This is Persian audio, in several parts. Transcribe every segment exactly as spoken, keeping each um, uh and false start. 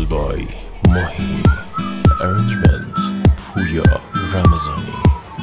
by Mohi. Arrangement Puya Ramazani.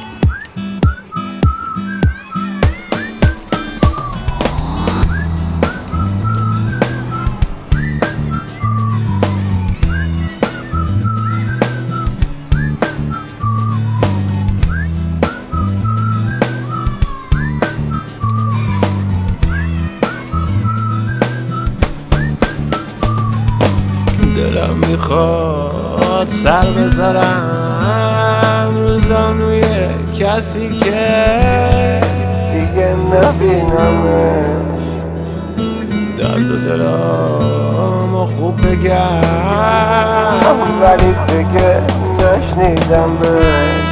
دلم میخواد سر بذارم رو زانوی کسی که دیگه نبینمه، درد و دلامو خوب بگم ولی دیگه نشنیدمش.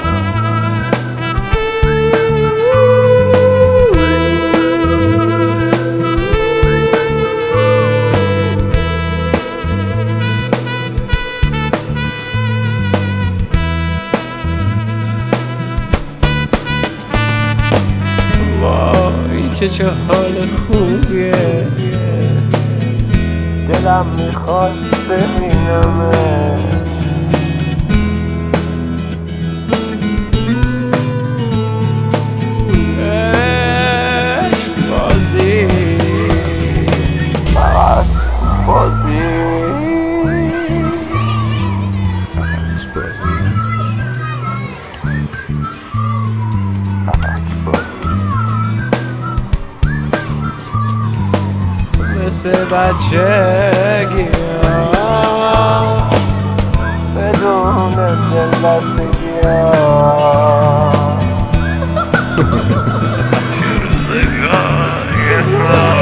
وای که چه حال خوبیه، دلم میخواد ببینمه. عشق بازی فقط بازی فقط بازی فقط بازی مثل بچگی ها بدون دلبستگی ها